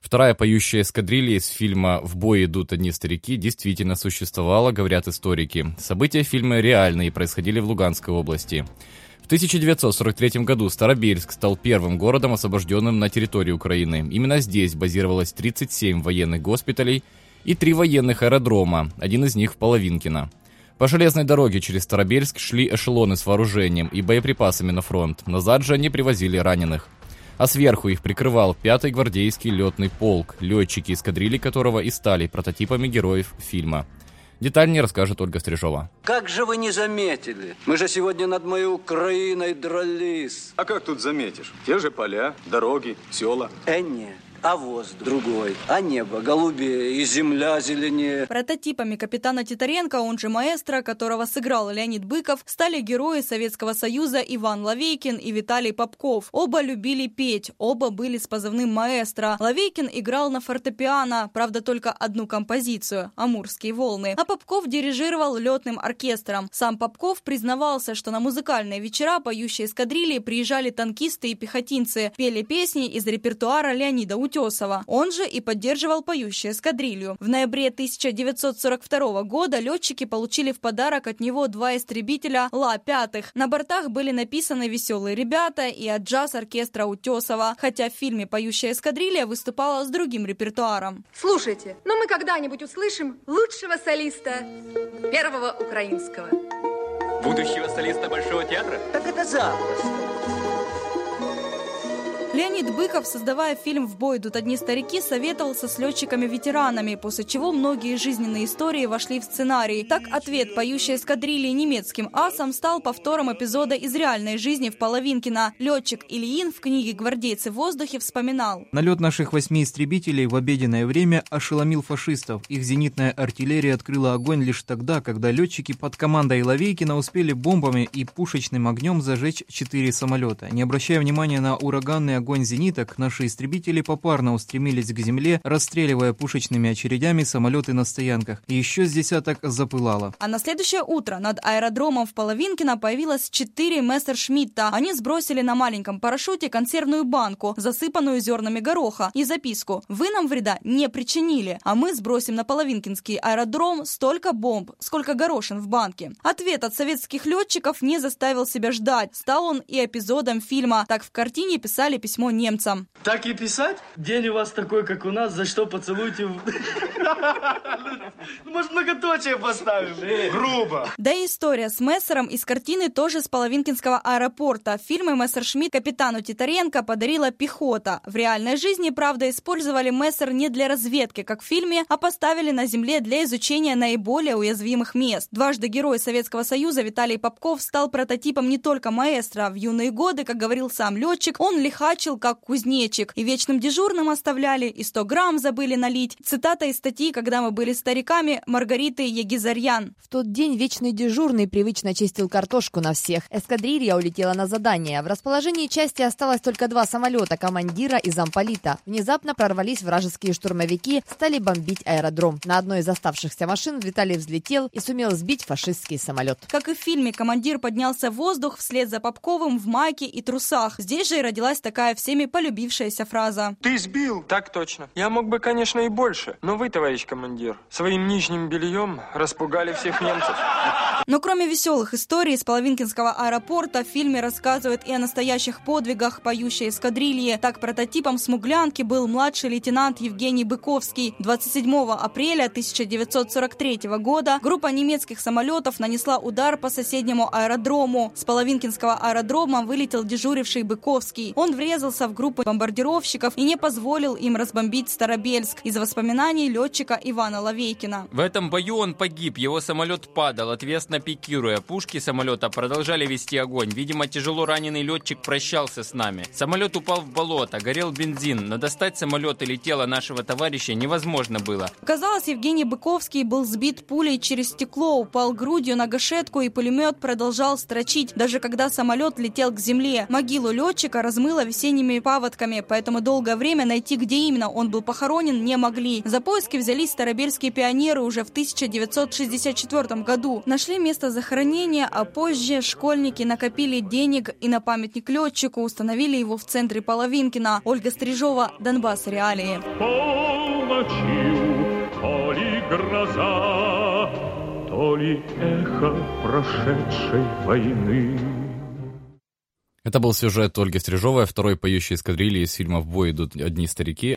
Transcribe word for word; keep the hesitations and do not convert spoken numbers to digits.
Вторая поющая эскадрилья из фильма «В бой идут одни старики» действительно существовала, говорят историки. События фильма реальные и происходили в Луганской области. В тысяча девятьсот сорок третьем году Старобельск стал первым городом, освобожденным на территории Украины. Именно здесь базировалось тридцать семь военных госпиталей и три военных аэродрома, один из них в Половинкино. По железной дороге через Старобельск шли эшелоны с вооружением и боеприпасами на фронт. Назад же они привозили раненых. А сверху их прикрывал пятый гвардейский летный полк, летчики эскадрильи которого и стали прототипами героев фильма. Детальнее расскажет Ольга Стрижова. Как же вы не заметили? Мы же сегодня над моей Украиной дрались. А как тут заметишь? Те же поля, дороги, села. Э, нет. А воздух другой, а небо голубее и земля зеленее. Прототипами капитана Титаренко, он же маэстро, которого сыграл Леонид Быков, стали герои Советского Союза Иван Лавейкин и Виталий Попков. Оба любили петь, оба были с позывным маэстро. Лавейкин играл на фортепиано, правда только одну композицию «Амурские волны», а Попков дирижировал летным оркестром. Сам Попков признавался, что на музыкальные вечера поющей эскадрильи приезжали танкисты и пехотинцы, пели песни из репертуара Леонида Утесова. Он же и поддерживал поющую эскадрилью. В ноябре тысяча девятьсот сорок второго года летчики получили в подарок от него два истребителя Ла-пять. На бортах были написаны «Веселые ребята» и от джаз-оркестра Утесова, хотя в фильме «Поющая эскадрилья» выступала с другим репертуаром. Слушайте, но мы когда-нибудь услышим лучшего солиста первого украинского. Будущего солиста Большого театра? Так это запросто. Леонид Быков, создавая фильм «В бой идут одни старики», советовался с летчиками-ветеранами, после чего многие жизненные истории вошли в сценарий. Так, ответ поющей эскадрильи немецким асам стал повтором эпизода из реальной жизни в Половинкино. Летчик Ильин в книге «Гвардейцы в воздухе» вспоминал. Налет наших восьми истребителей в обеденное время ошеломил фашистов. Их зенитная артиллерия открыла огонь лишь тогда, когда летчики под командой Лавейкина успели бомбами и пушечным огнем зажечь четыре самолета. Не обращая внимания на ураганный огонь зениток, наши истребители попарно устремились к земле, расстреливая пушечными очередями самолеты на стоянках. И еще с десяток запылало. А на следующее утро над аэродромом в Половинкино появилось четыре Мессершмитта. Они сбросили на маленьком парашюте консервную банку, засыпанную зернами гороха, и записку: «Вы нам вреда не причинили, а мы сбросим на Половинкинский аэродром столько бомб, сколько горошин в банке». Ответ от советских летчиков не заставил себя ждать. Стал он и эпизодом фильма. Так в картине писали письмо немцам. Так и писать? День у вас такой, как у нас, за что поцелуйте... Может, многоточие поставим? Грубо. Да и история с Мессером из картины тоже с Половинкинского аэропорта. В фильме Мессершмитт капитану Титаренко подарила пехота. В реальной жизни, правда, использовали Мессер не для разведки, как в фильме, а поставили на земле для изучения наиболее уязвимых мест. Дважды герой Советского Союза Виталий Попков стал прототипом не только маэстро. В юные годы, как говорил сам летчик, он лихачил как кузнечик. И вечным дежурным оставляли, и сто грамм забыли налить. Цитата из статьи «Когда мы были стариками» Маргариты Егизарьян. В тот день вечный дежурный привычно чистил картошку на всех. Эскадрилья улетела на задание. В расположении части осталось только два самолета, командира и замполита. Внезапно прорвались вражеские штурмовики, стали бомбить аэродром. На одной из оставшихся машин Виталий взлетел и сумел сбить фашистский самолет. Как и в фильме, командир поднялся в воздух вслед за Попковым в майке и трусах. Здесь же и родилась такая всеми полюбившаяся фраза. Ты сбил? Так точно. Я мог бы, конечно, и больше. Но вы, товарищ командир, своим нижним бельем распугали всех немцев. Но кроме веселых историй из Половинкинского аэропорта, в фильме рассказывают и о настоящих подвигах поющей эскадрильи. Так прототипом смуглянки был младший лейтенант Евгений Быковский. двадцать седьмого апреля тысяча девятьсот сорок третьего года группа немецких самолетов нанесла удар по соседнему аэродрому. С Половинкинского аэродрома вылетел дежуривший Быковский. Он врезался в группу бомбардировщиков и не позволил им разбомбить Старобельск. Из воспоминаний летчика Ивана Лавейкина. В этом бою он погиб, его самолет падал, ответственно пикируя. Пушки самолета продолжали вести огонь. Видимо, тяжело раненый летчик прощался с нами. Самолет упал в болото, горел бензин, но достать самолет или тело нашего товарища невозможно было. Казалось, Евгений Быковский был сбит пулей через стекло, упал грудью на гашетку, и пулемет продолжал строчить, даже когда самолет летел к земле. Могилу летчика размыло весеннее осенними паводками, поэтому долгое время найти, где именно он был похоронен, не могли. За поиски взялись старобельские пионеры уже в тысяча девятьсот шестьдесят четвёртом году. Нашли место захоронения, а позже школьники накопили денег и на памятник летчику установили его в центре Половинкина. Ольга Стрижова, Донбасс реалии. То ли гроза, то ли эхо прошедшей войны. Это был сюжет Ольги Стрижовой, второй поющей эскадрильи из фильма «В бой идут одни старики».